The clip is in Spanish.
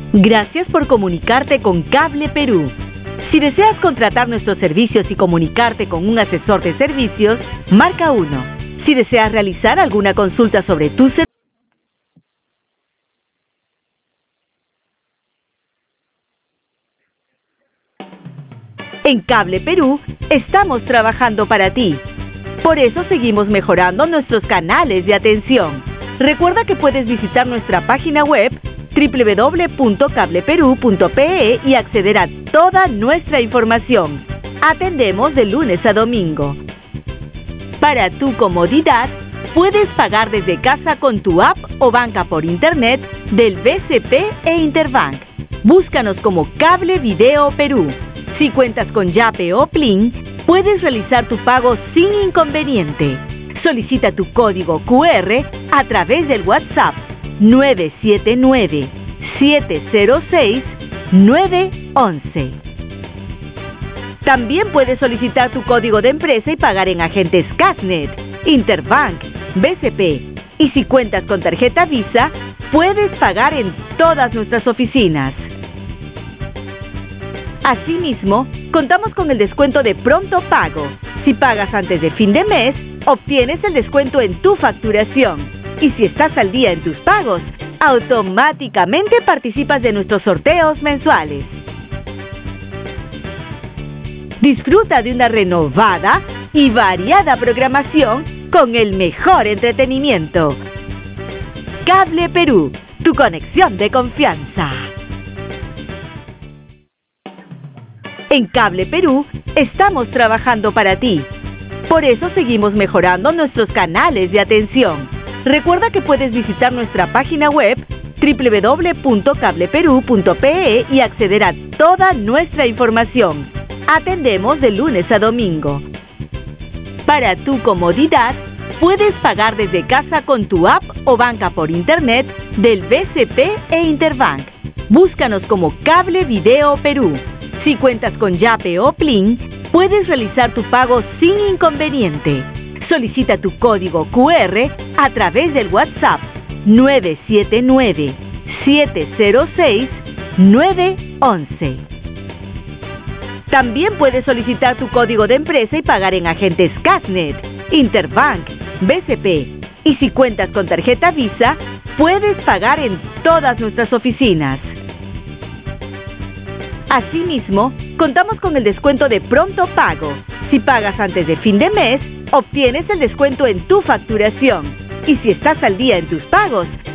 Gracias por comunicarte con Cable Perú. Si deseas contratar nuestros servicios y comunicarte con un asesor de servicios, marca 1. Si deseas realizar alguna consulta sobre tu servicio, en Cable Perú estamos trabajando para ti. Por eso seguimos mejorando nuestros canales de atención. Recuerda que puedes visitar nuestra página web www.cableperú.pe y acceder a toda nuestra información. Atendemos de lunes a domingo. Para tu comodidad, puedes pagar desde casa con tu app o banca por internet del BCP e Interbank. Búscanos como Cable Video Perú. Si cuentas con Yape o Plin, puedes realizar tu pago sin inconveniente. Solicita tu código QR a través del WhatsApp 979-706-911. También puedes solicitar tu código de empresa y pagar en agentes Casnet, Interbank, BCP. Y si cuentas con tarjeta Visa, puedes pagar en todas nuestras oficinas. Asimismo, contamos con el descuento de pronto pago. Si pagas antes de fin de mes, obtienes el descuento en tu facturación. Y si estás al día en tus pagos, automáticamente participas de nuestros sorteos mensuales. Disfruta de una renovada y variada programación con el mejor entretenimiento. Cable Perú, tu conexión de confianza. En Cable Perú estamos trabajando para ti. Por eso seguimos mejorando nuestros canales de atención. Recuerda que puedes visitar nuestra página web www.cableperú.pe y acceder a toda nuestra información. Atendemos de lunes a domingo. Para tu comodidad, puedes pagar desde casa con tu app o banca por internet del BCP e Interbank. Búscanos como Cable Video Perú. Si cuentas con Yape o Plin, puedes realizar tu pago sin inconveniente. Solicita tu código QR a través del WhatsApp 979-706-911. También puedes solicitar tu código de empresa y pagar en agentes Casnet, Interbank, BCP. Y si cuentas con tarjeta Visa, puedes pagar en todas nuestras oficinas. Asimismo, contamos con el descuento de pronto pago. Si pagas antes de fin de mes, obtienes el descuento en tu facturación. Y si estás al día en tus pagos,